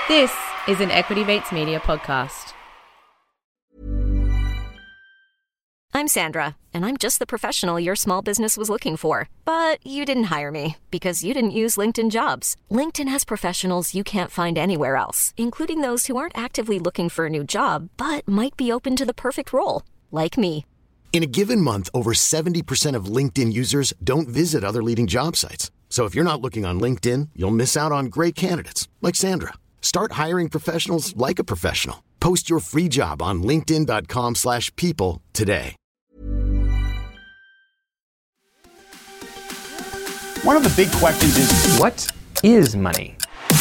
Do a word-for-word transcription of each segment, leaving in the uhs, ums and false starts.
This is an Equity Mates Media podcast. I'm Sandra, and I'm just the professional your small business was looking for. But you didn't hire me because you didn't use LinkedIn Jobs. LinkedIn has professionals you can't find anywhere else, including those who aren't actively looking for a new job, but might be open to the perfect role, like me. In a given month, over seventy percent of LinkedIn users don't visit other leading job sites. So if you're not looking on LinkedIn, you'll miss out on great candidates like Sandra. Start hiring professionals like a professional. Post your free job on linkedin.com slash people today. One of the big questions is, what is money?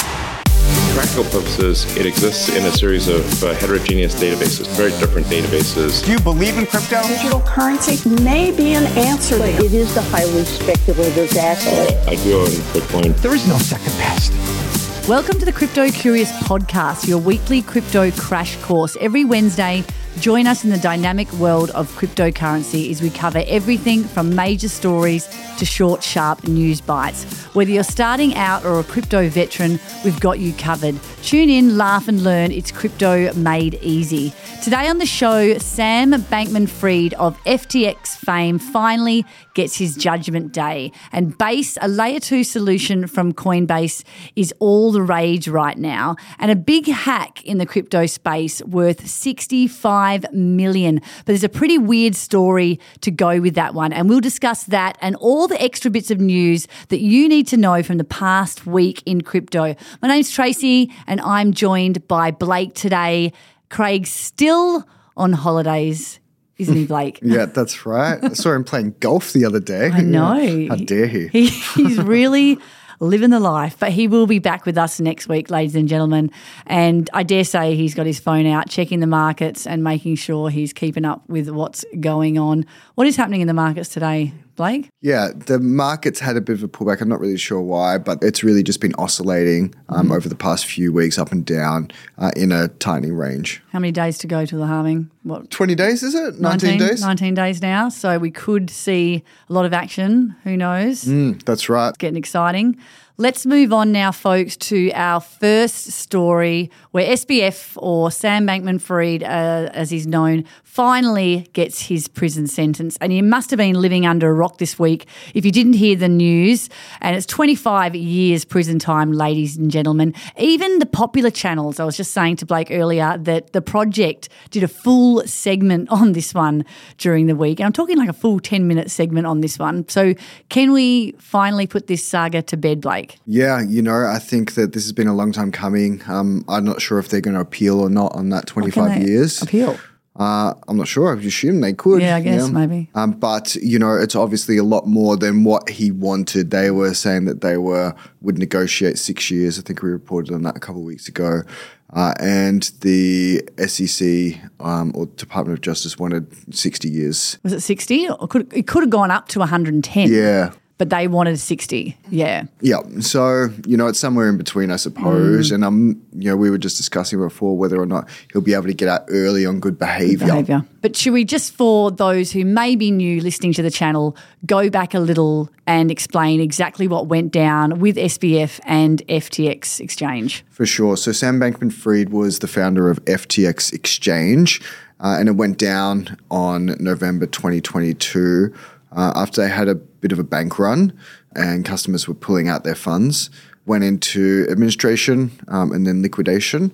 For practical purposes, it exists in a series of uh, heterogeneous databases, very different databases. Do you believe in crypto? Digital currency may be an answer. But it is the highly speculative asset. Uh, I do own Bitcoin. There is no second best. Welcome to the Crypto Curious podcast, your weekly crypto crash course. Every Wednesday, join us in the dynamic world of cryptocurrency as we cover everything from major stories to short, sharp news bites. Whether you're starting out or a crypto veteran, we've got you covered. Tune in, laugh and learn. It's crypto made easy. Today on the show, Sam Bankman-Fried of F T X fame finally gets his judgment day. And Base, a layer two solution from Coinbase, is all the rage right now. And a big hack in the crypto space worth sixty-five million dollars. But there's a pretty weird story to go with that one. And we'll discuss that and all the extra bits of news that you need to know from the past week in crypto. My name's Tracy and I'm joined by Blake today. Craig's still on holidays, isn't he, Blake? Yeah, that's right. I saw him playing golf the other day. I know. How dare he? he he's really living the life, but he will be back with us next week, ladies and gentlemen. And I dare say he's got his phone out, checking the markets and making sure he's keeping up with what's going on. What is happening in the markets today, Blake? Yeah, the market's had a bit of a pullback. I'm not really sure why, but it's really just been oscillating um, mm. over the past few weeks, up and down uh, in a tiny range. How many days to go to the halving? What? twenty days, is it? nineteen, nineteen days? nineteen days now. So we could see a lot of action. Who knows? Mm, that's right. It's getting exciting. Let's move on now, folks, to our first story where S B F, or Sam Bankman-Fried, uh, as he's known, finally gets his prison sentence. And you must have been living under a rock this week if you didn't hear the news. And it's twenty-five years prison time, ladies and gentlemen. Even the popular channels, I was just saying to Blake earlier that The Project did a full segment on this one during the week. And I'm talking like a full ten-minute segment on this one. So can we finally put this saga to bed, Blake? Yeah, you know, I think that this has been a long time coming. Um, I'm not sure if they're going to appeal or not on that twenty-five years. Appeal? Uh, I'm not sure. I assume they could. Yeah, I guess, yeah. maybe. Um, but, you know, it's obviously a lot more than what he wanted. They were saying that they were would negotiate six years. I think we reported on that a couple of weeks ago. Uh, and the S E C um, or Department of Justice wanted sixty years. Was it sixty? Or could, it could have gone up to one hundred ten. Yeah. But they wanted sixty, yeah. Yeah, so, you know, it's somewhere in between, I suppose. Mm. And, um, you know, we were just discussing before whether or not he'll be able to get out early on good behaviour. behaviour. But should we just, for those who may be new listening to the channel, go back a little and explain exactly what went down with S B F and F T X Exchange? For sure. So Sam Bankman-Fried was the founder of F T X Exchange, uh, and it went down on November twenty twenty-two. Uh, after they had a bit of a bank run and customers were pulling out their funds, went into administration um, and then liquidation.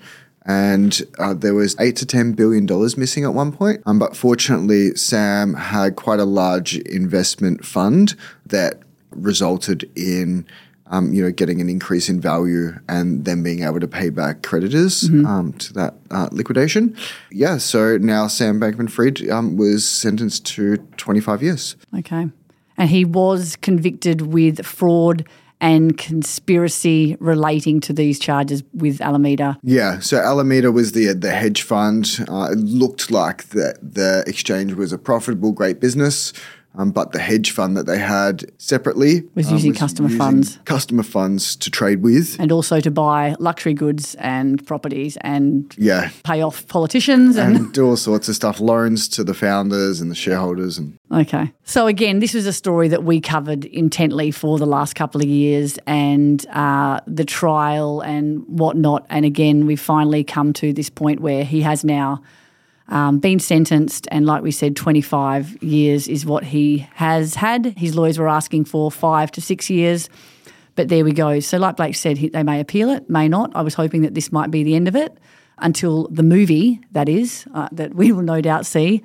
And uh, there was eight to ten billion dollars missing at one point. Um, but fortunately, Sam had quite a large investment fund that resulted in um, you know, getting an increase in value and then being able to pay back creditors mm-hmm. um, to that uh, liquidation. Yeah, so now Sam Bankman-Fried um, was sentenced to twenty-five years. Okay. And he was convicted with fraud and conspiracy relating to these charges with Alameda. Yeah, so Alameda was the the hedge fund. Uh, it looked like the, the exchange was a profitable, great business. Um, but the hedge fund that they had separately Was um, using customer using funds. Customer funds to trade with. And also to buy luxury goods and properties and Yeah. pay off politicians. And, And do all sorts of stuff, loans to the founders and the shareholders. And okay. So again, this was a story that we covered intently for the last couple of years and uh, the trial and whatnot. And again, we've finally come to this point where he has now Um, been sentenced, and like we said, twenty-five years is what he has had. His lawyers were asking for five to six years, but there we go. So like Blake said, he, they may appeal it, may not. I was hoping that this might be the end of it until the movie, that is, uh, that we will no doubt see.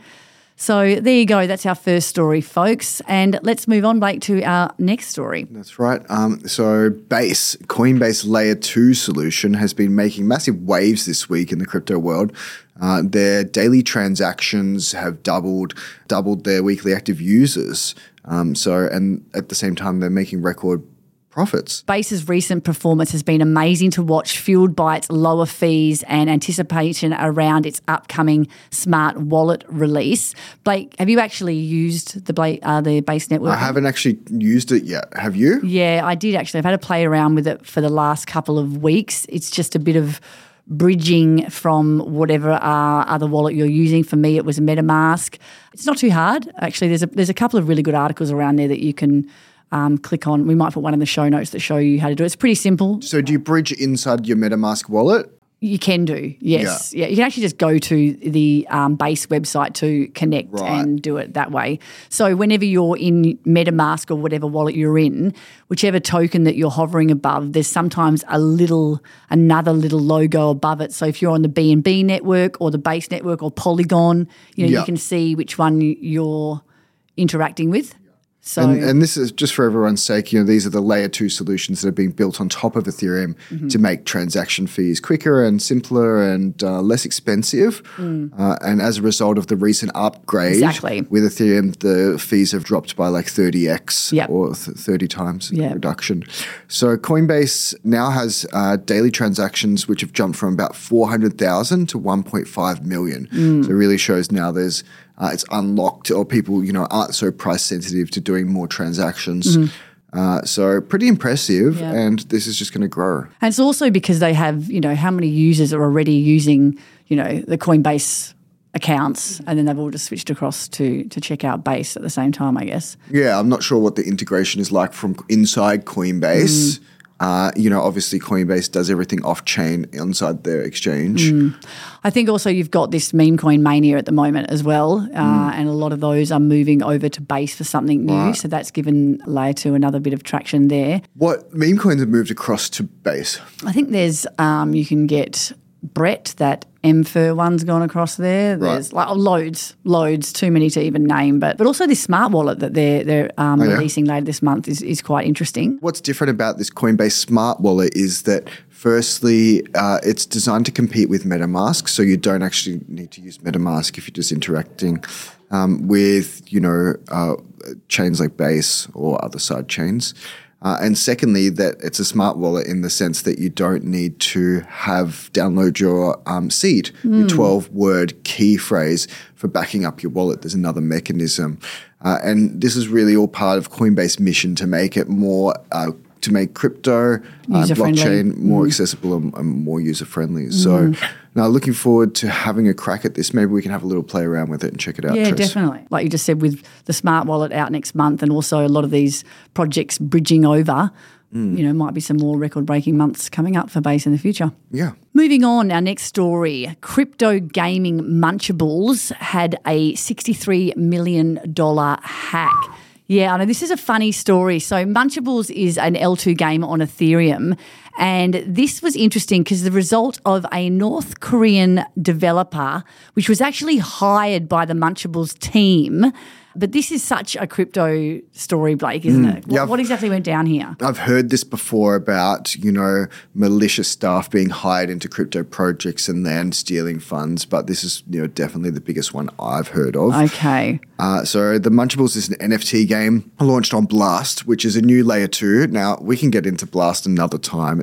So there you go. That's our first story, folks. And let's move on, Blake, to our next story. that's right. Um, so Base, Coinbase Layer two solution has been making massive waves this week in the crypto world. Uh, their daily transactions have doubled, doubled their weekly active users. Um, so, and at the same time, they're making record profits. Base's recent performance has been amazing to watch, fueled by its lower fees and anticipation around its upcoming smart wallet release. Blake, have you actually used the Blake, uh, the Base network? I haven't actually used it yet. Have you? Yeah, I did actually. I've had to play around with it for the last couple of weeks. It's just a bit of bridging from whatever uh, other wallet you're using. For me, it was a MetaMask. It's not too hard. Actually, there's a, there's a couple of really good articles around there that you can um, click on. We might put one in the show notes that show you how to do it. It's pretty simple. So do you bridge inside your MetaMask wallet? You can do, yes. Yeah, yeah you can actually just go to the um, Base website to connect Right. and do it that way. So whenever you're in MetaMask or whatever wallet you're in, whichever token that you're hovering above, there's sometimes a little, another little logo above it. So if you're on the B N B network or the Base network or Polygon, you know, Yeah. you can see which one you're interacting with. So And, and this is just for everyone's sake, you know, these are the layer two solutions that are being built on top of Ethereum Mm-hmm. to make transaction fees quicker and simpler and uh, less expensive. Uh, and as a result of the recent upgrade Mm. Exactly. with Ethereum, the fees have dropped by like thirty x Yep. or th- thirty times Yep. reduction. So Coinbase now has uh, daily transactions which have jumped from about four hundred thousand to one point five million. Mm. So it really shows now there's Uh, it's unlocked, or people, you know, aren't so price sensitive to doing more transactions. Uh, so pretty impressive, Yeah. and this is just going to grow. And it's also because they have, you know, how many users are already using, you know, the Coinbase accounts, and then they've all just switched across to to check out Base at the same time, I guess. Yeah, I'm not sure what the integration is like from inside Coinbase. Uh, you know, obviously Coinbase does everything off-chain inside their exchange. I think also you've got this meme coin mania at the moment as well, uh, and a lot of those are moving over to Base for something new. So that's given Layer two another bit of traction there. What meme coins have moved across to Base? I think there's um, you can get Brett, that M F R one's gone across there. There's like oh, loads, loads, too many to even name. But but also this smart wallet that they're they're um, Oh, yeah? releasing later this month is, is quite interesting. What's different about this Coinbase Smart Wallet is that, firstly, uh, it's designed to compete with MetaMask, so you don't actually need to use MetaMask if you're just interacting um, with, you know, uh, chains like Base or other side chains. Uh, and secondly, that it's a smart wallet in the sense that you don't need to have download your um, seed, your twelve-word key phrase for backing up your wallet. There's another mechanism. Uh, and this is really all part of Coinbase's mission to make it more uh, to make crypto, uh, User-friendly. blockchain more accessible and, and more user-friendly. So now looking forward to having a crack at this. Maybe we can have a little play around with it and check it out. Yeah, Trace. definitely. Like you just said, with the smart wallet out next month, and also a lot of these projects bridging over, you know, might be some more record-breaking months coming up for Base in the future. Yeah. Moving on, our next story. Crypto gaming Munchables had a sixty-three million dollars hack. Yeah, I know this is a funny story. So Munchables is an L two game on Ethereum, and this was interesting because the result of a North Korean developer, which was actually hired by the Munchables team. But this is such a crypto story, Blake, isn't it? What, Yeah, I've- what exactly went down here? I've heard this before about, you know, malicious staff being hired into crypto projects and then stealing funds, but this is, you know, definitely the biggest one I've heard of. Okay. Uh, so the Munchables is an N F T game launched on Blast, which is a new layer two. Now, we can get into Blast another time.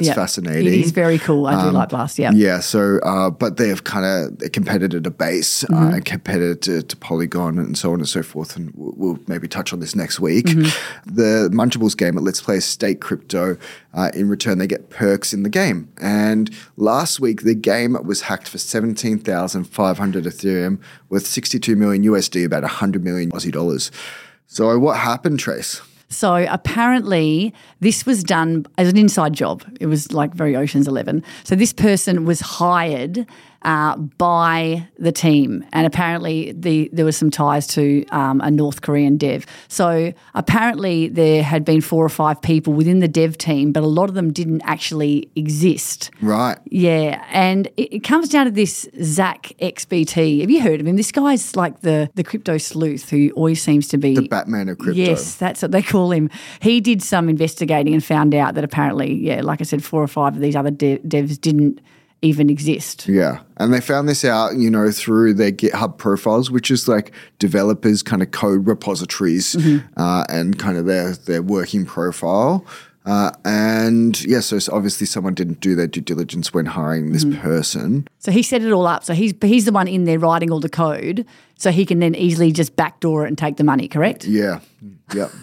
It's yeah. fascinating. It is very cool. I do um, like Blast, yeah. Yeah, so, uh, but they have kind of a competitor to Base mm-hmm. uh, and competitor to, to Polygon and so on and so forth, and we'll, we'll maybe touch on this next week. Mm-hmm. The Munchables game at Let's Play Stake Crypto, uh, in return they get perks in the game. And last week the game was hacked for seventeen thousand five hundred Ethereum worth sixty-two million U S D, about one hundred million Aussie dollars. So what happened, Trace? So apparently this was done as an inside job. It was like very Ocean's Eleven. So this person was hired uh, by the team, and apparently the there was some ties to um, a North Korean dev. So apparently there had been four or five people within the dev team, but a lot of them didn't actually exist. Right. Yeah, and it, it comes down to this Zach X B T. Have you heard of him? This guy's like the, the crypto sleuth who always seems to be... The Batman of crypto. Yes, that's what they call him. He did some investigating and found out that apparently, yeah, like I said, four or five of these other de- devs didn't even exist. Yeah. And they found this out, you know, through their GitHub profiles, which is like developers' kind of code repositories mm-hmm. uh, and kind of their, their working profile. Uh, and, yeah, so obviously someone didn't do their due diligence when hiring this mm-hmm. person. So he set it all up. So he's he's the one in there writing all the code so he can then easily just backdoor it and take the money, correct? Yeah. Yep.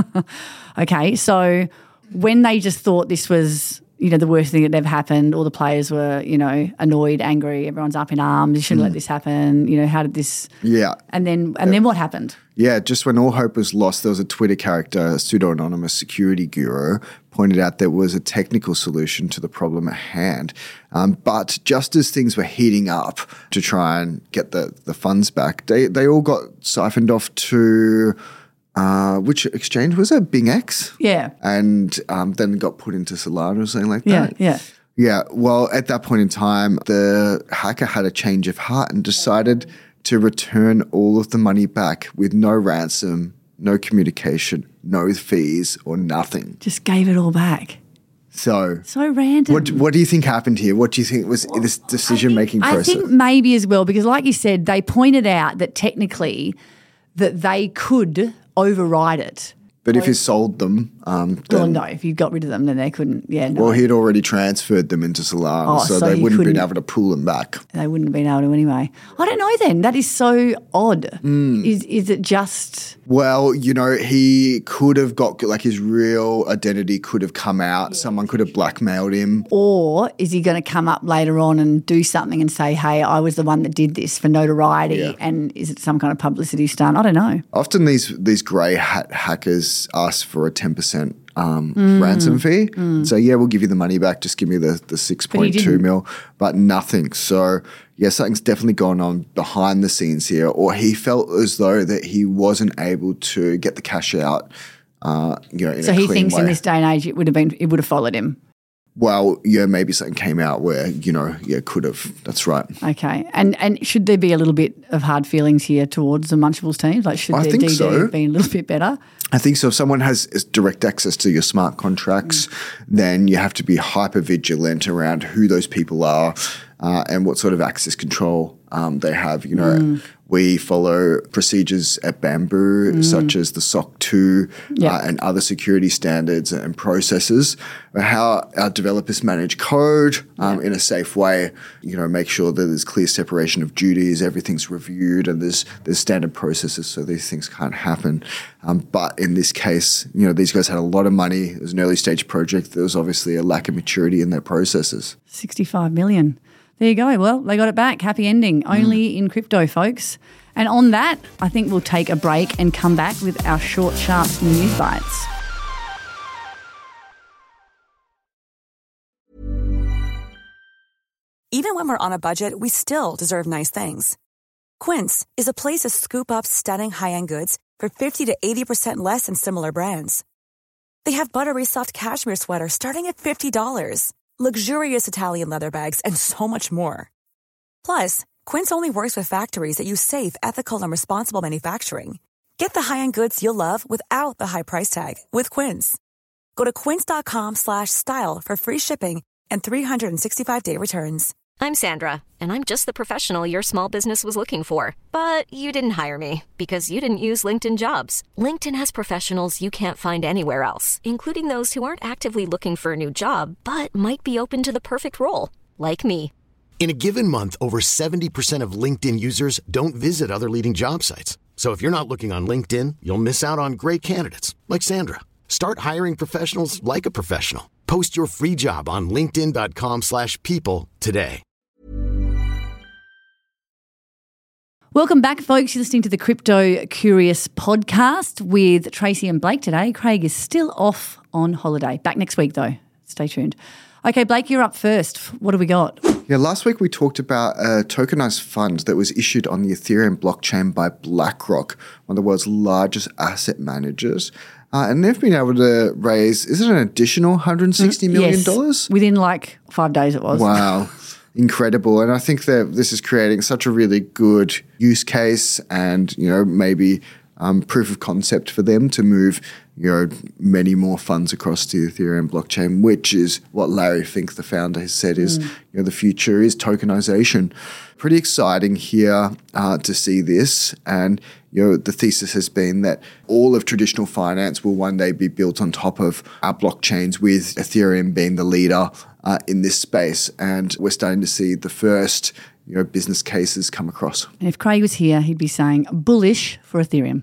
Okay. So when they just thought this was, you know, the worst thing that ever happened, all the players were, you know, annoyed, angry, everyone's up in arms, you shouldn't mm. let this happen, you know, how did this... Yeah. And then and yeah. then what happened? Yeah, just when all hope was lost, there was a Twitter character, a pseudo-anonymous security guru, pointed out there was a technical solution to the problem at hand. Um, but just as things were heating up to try and get the, the funds back, they, they all got siphoned off to... Uh, which exchange was it? BingX? Yeah. And um, then got put into Solana or something like yeah, that. Yeah, yeah. Yeah, well, at that point in time, the hacker had a change of heart and decided to return all of the money back with no ransom, no communication, no fees or nothing. Just gave it all back. So, so random. What, what do you think happened here? What do you think was this decision-making process? I think maybe as well, because like you said, they pointed out that technically that they could override it. But if he sold them, um, then, well, no. If you got rid of them, then they couldn't. Yeah. No. Well, he'd already transferred them into Solana, oh, so, so they wouldn't have been able to pull them back. They wouldn't have been able to anyway. I don't know. Then that is so odd. Mm. Is is it just? Well, you know, he could have got like his real identity could have come out. Yeah. Someone could have blackmailed him. Or is he going to come up later on and do something and say, "Hey, I was the one that did this for notoriety"? Yeah. And is it some kind of publicity stunt? I don't know. Often these these grey hat hackers ask for a ten percent um, mm. ransom fee. Mm. So, yeah, we'll give you the money back. Just give me the, the six point two mil, but nothing. So, yeah, something's definitely gone on behind the scenes here, or he felt as though that he wasn't able to get the cash out, uh, you know, in so a clean way. So he thinks in this day and age it would have been, it would have followed him. Well, yeah, maybe something came out where, you know, yeah, could have. That's right. Okay. And and should there be a little bit of hard feelings here towards the Munchables teams? Like should I their think D D so. be a little bit better? I think so. If someone has direct access to your smart contracts, mm. then you have to be hyper vigilant around who those people are uh, and what sort of access control um, they have. You know, mm. we follow procedures at Bamboo, mm. such as the S O C two yep. uh, and other security standards and processes, how our developers manage code um, yep. in a safe way, you know, make sure that there's clear separation of duties, everything's reviewed, and there's there's standard processes so these things can't happen. Um, but in this case, you know, these guys had a lot of money. It was an early stage project. There was obviously a lack of maturity in their processes. sixty-five million. There you go. Well, they got it back. Happy ending. Only mm. in crypto, folks. And on that, I think we'll take a break and come back with our short, sharp news bites. Even when we're on a budget, we still deserve nice things. Quince is a place to scoop up stunning high-end goods for fifty to eighty percent less than similar brands. They have buttery soft cashmere sweaters starting at fifty dollars, luxurious Italian leather bags, and so much more. Plus, Quince only works with factories that use safe, ethical, and responsible manufacturing. Get the high-end goods you'll love without the high price tag with Quince. Go to quince.com slash style for free shipping and three sixty-five day returns. I'm Sandra, and I'm just the professional your small business was looking for. But you didn't hire me because you didn't use LinkedIn Jobs. LinkedIn has professionals you can't find anywhere else, including those who aren't actively looking for a new job, but might be open to the perfect role, like me. In a given month, over seventy percent of LinkedIn users don't visit other leading job sites. So if you're not looking on LinkedIn, you'll miss out on great candidates like Sandra. Start hiring professionals like a professional. Post your free job on linkedin.com slash people today. Welcome back, folks. You're listening to the Crypto Curious podcast with Tracy and Blake today. Craig is still off on holiday. Back next week, though. Stay tuned. Okay, Blake, you're up first. What do we got? Yeah, last week we talked about a tokenized fund that was issued on the Ethereum blockchain by BlackRock, one of the world's largest asset managers. Uh, and they've been able to raise, is it an additional one hundred sixty million dollars? Yes, within like five days it was. Wow. Incredible. And I think that this is creating such a really good use case and, you know, maybe um, proof of concept for them to move, you know, many more funds across to the Ethereum blockchain, which is what Larry Fink, the founder, has said is, mm. you know, the future is tokenization. Pretty exciting here uh, to see this. And, you know, the thesis has been that all of traditional finance will one day be built on top of our blockchains, with Ethereum being the leader uh, in this space. And we're starting to see the first, you know, business cases come across. And if Craig was here, he'd be saying bullish for Ethereum.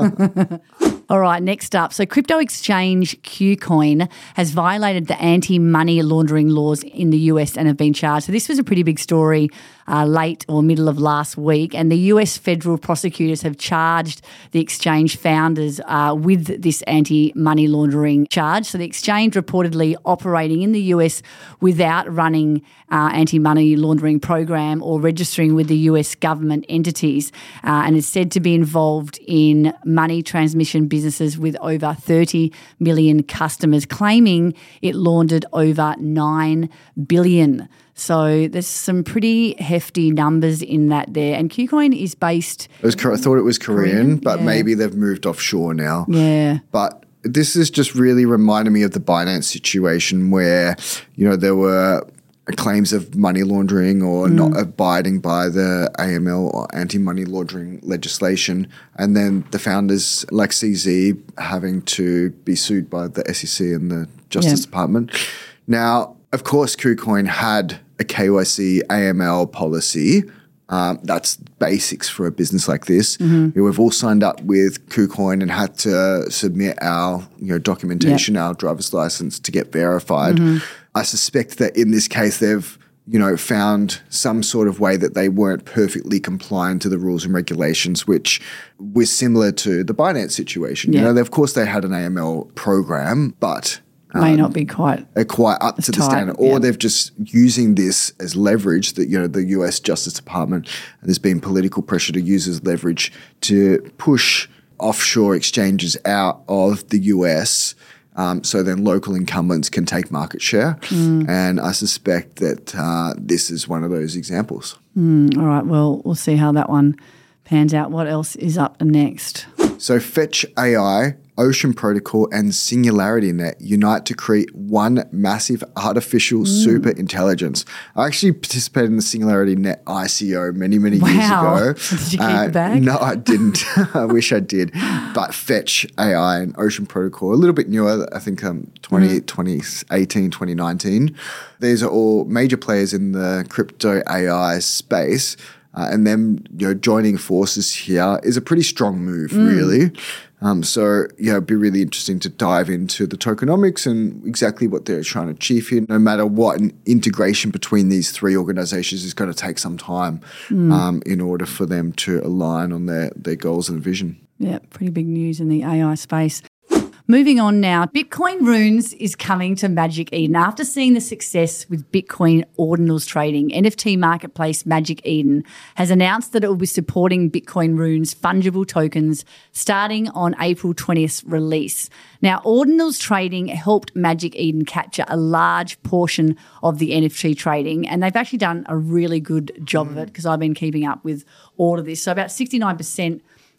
All right, next up. So crypto exchange KuCoin has violated the anti-money laundering laws in the U S and have been charged. So this was a pretty big story uh, late or middle of last week, and the U S federal prosecutors have charged the exchange founders uh, with this anti-money laundering charge. So the exchange reportedly operating in the U S without running uh, anti-money laundering program or registering with the U S government entities, uh, and is said to be involved in money transmission businesses with over thirty million customers, claiming it laundered over nine billion dollars. So there's some pretty hefty numbers in that there. And KuCoin is based... It was, I thought it was Korean, Korean but yeah. maybe they've moved offshore now. Yeah. But this is just really reminding me of the Binance situation where, you know, there were claims of money laundering or mm. not abiding by the A M L or anti-money laundering legislation, and then the founders like C Z having to be sued by the S E C and the Justice yeah. Department. Now, of course, KuCoin had a K Y C A M L policy. Um, that's basics for a business like this. Mm-hmm. We've all signed up with KuCoin and had to submit our, you know, documentation, yep. our driver's license to get verified. Mm-hmm. I suspect that in this case they've, you know, found some sort of way that they weren't perfectly compliant to the rules and regulations, which was similar to the Binance situation. Yep. You know, they, of course they had an A M L program, but may um, not be quite quite up to the tight, standard, or yeah. they've just using this as leverage. That, you know, the U S Justice Department, and there's been political pressure to use as leverage to push offshore exchanges out of the U S. Um, so then local incumbents can take market share, mm. and I suspect that uh, this is one of those examples. Mm, all right, well, we'll see how that one pans out. What else is up next? So Fetch A I, Ocean Protocol, and SingularityNet unite to create one massive artificial mm. super intelligence. I actually participated in the SingularityNet I C O many, many wow. years ago. Did you keep uh, the bag? No, I didn't. I wish I did. But Fetch A I and Ocean Protocol, a little bit newer, I think um, twenty, mm. twenty eighteen, twenty nineteen. These are all major players in the crypto A I space. Uh, and them, you know, joining forces here is a pretty strong move, mm. really. Um, so, yeah, it'd be really interesting to dive into the tokenomics and exactly what they're trying to achieve here. No matter what, an integration between these three organizations is going to take some time mm. um, in order for them to align on their, their goals and vision. Yeah, pretty big news in the A I space. Moving on now, Bitcoin Runes is coming to Magic Eden. After seeing the success with Bitcoin ordinals trading, N F T marketplace Magic Eden has announced that it will be supporting Bitcoin Runes fungible tokens starting on April twentieth's release. Now, ordinals trading helped Magic Eden capture a large portion of the N F T trading, and they've actually done a really good job mm. of it because I've been keeping up with all of this. So about sixty-nine percent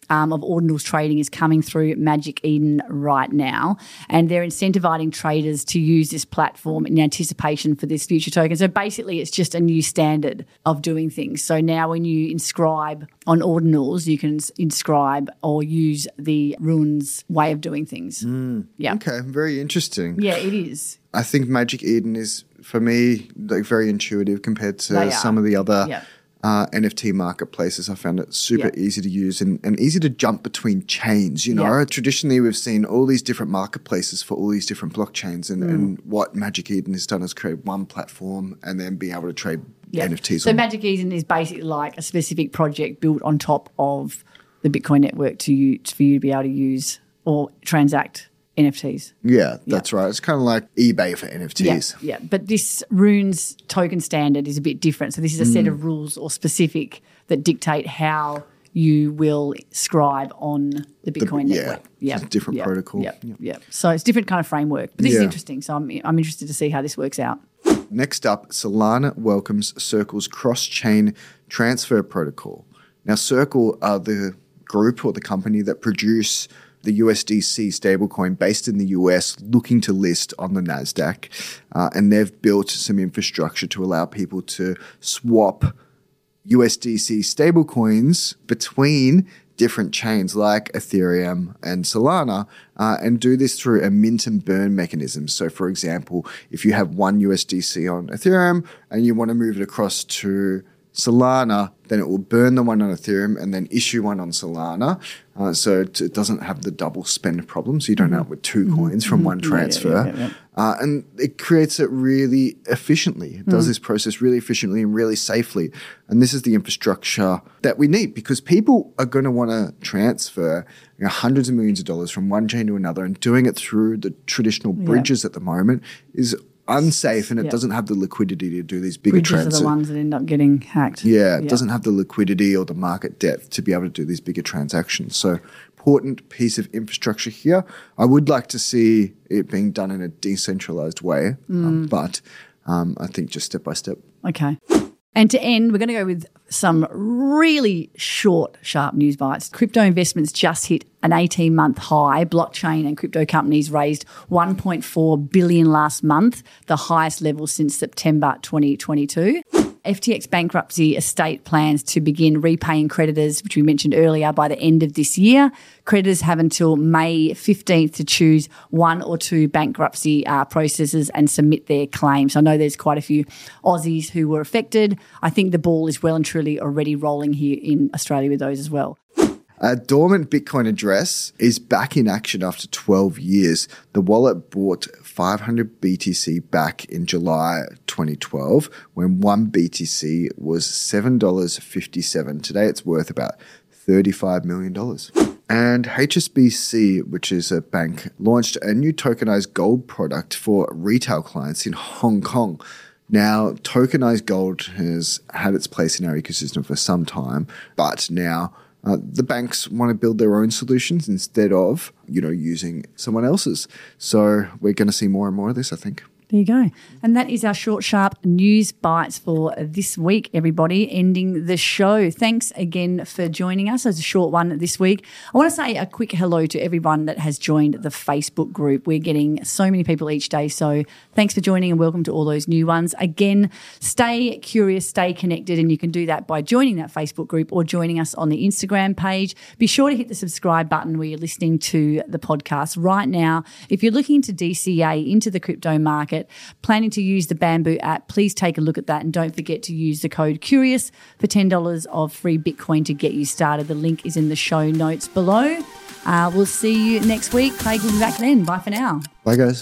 um, of ordinals trading is coming through Magic Eden right now, and they're incentivizing traders to use this platform in anticipation for this future token. So basically it's just a new standard of doing things. So now when you inscribe on ordinals, you can inscribe or use the Runes way of doing things. Mm, yeah. Okay, very interesting. Yeah, it is. I think Magic Eden is, for me, like very intuitive compared to some of the other yeah. uh, N F T marketplaces. I found it super yeah. easy to use and, and easy to jump between chains. You know, yeah. traditionally we've seen all these different marketplaces for all these different blockchains, and, mm. and what Magic Eden has done is create one platform and then be able to trade yeah. N F Ts. So on. Magic Eden is basically like a specific project built on top of the Bitcoin network to you, for you to be able to use or transact N F Ts. Yeah, that's yeah. right. It's kind of like eBay for N F Ts. Yeah, yeah, but this Runes token standard is a bit different. So this is a mm. set of rules or specific that dictate how you will scribe on the Bitcoin the, network. Yeah, it's a different yeah. protocol. Yeah, yeah, yeah. So it's different kind of framework. But this yeah. is interesting. So I'm I'm interested to see how this works out. Next up, Solana welcomes Circle's cross-chain transfer protocol. Now, Circle are the group or the company that produce the U S D C stablecoin based in the U S, looking to list on the NASDAQ. Uh, and they've built some infrastructure to allow people to swap U S D C stablecoins between different chains like Ethereum and Solana, uh, and do this through a mint and burn mechanism. So, for example, if you have one U S D C on Ethereum and you want to move it across to Solana, then it will burn the one on Ethereum and then issue one on Solana. Uh, so it, it doesn't have the double spend problem. So you don't end up with two mm-hmm. coins from mm-hmm. one transfer. Yeah, yeah, yeah, yeah. Uh, and it creates it really efficiently. It does mm. this process really efficiently and really safely. And this is the infrastructure that we need, because people are going to want to transfer you know, hundreds of millions of dollars from one chain to another, and doing it through the traditional bridges yeah. at the moment is unsafe, and it yeah. doesn't have the liquidity to do these bigger Bridges transactions. are the ones that end up getting hacked. Yeah, it yeah. doesn't have the liquidity or the market depth to be able to do these bigger transactions. So, important piece of infrastructure here. I would like to see it being done in a decentralized way, mm. um, but um, I think just step by step. Okay. And to end, we're going to go with some really short, sharp news bites. Crypto investments just hit an eighteen-month high. Blockchain and crypto companies raised one point four billion dollars last month, the highest level since September twenty twenty-two. F T X bankruptcy estate plans to begin repaying creditors, which we mentioned earlier, by the end of this year. Creditors have until May fifteenth to choose one or two bankruptcy uh, processes and submit their claims. I know there's quite a few Aussies who were affected. I think the ball is well and truly already rolling here in Australia with those as well. A dormant Bitcoin address is back in action after twelve years. The wallet bought five hundred B T C back in July twenty twelve, when one B T C was seven dollars fifty-seven. Today it's worth about thirty-five million dollars. And H S B C, which is a bank, launched a new tokenized gold product for retail clients in Hong Kong. Now, tokenized gold has had its place in our ecosystem for some time, but now Uh, the banks want to build their own solutions instead of, you know, using someone else's. So we're going to see more and more of this, I think. There you go. And that is our short, sharp news bites for this week, everybody, ending the show. Thanks again for joining us. It's a short one this week. I want to say a quick hello to everyone that has joined the Facebook group. We're getting so many people each day, so thanks for joining and welcome to all those new ones. Again, stay curious, stay connected, and you can do that by joining that Facebook group or joining us on the Instagram page. Be sure to hit the subscribe button where you're listening to the podcast right now. If you're looking to D C A into the crypto market, planning to use the Bamboo app, please take a look at that, and don't forget to use the code CURIOUS for ten dollars of free Bitcoin to get you started. The link is in the show notes below. Uh, we'll see you next week. Craig will be back then. Bye for now. Bye, guys.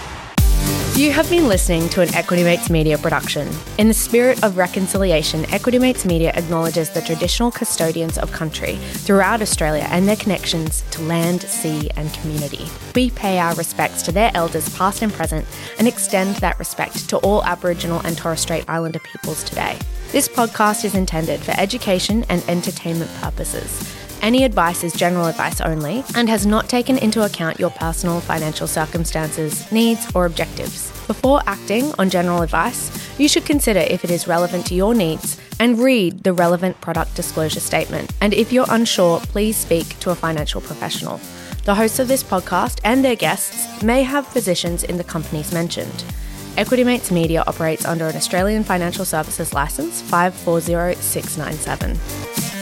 You have been listening to an Equity Mates Media production. In the spirit of reconciliation, Equity Mates Media acknowledges the traditional custodians of country throughout Australia and their connections to land, sea and community. We pay our respects to their elders past and present and extend that respect to all Aboriginal and Torres Strait Islander peoples today. This podcast is intended for education and entertainment purposes. Any advice is general advice only and has not taken into account your personal financial circumstances, needs, or objectives. Before acting on general advice, you should consider if it is relevant to your needs and read the relevant product disclosure statement. And if you're unsure, please speak to a financial professional. The hosts of this podcast and their guests may have positions in the companies mentioned. Equity Mates Media operates under an Australian Financial Services Licence five four zero six nine seven.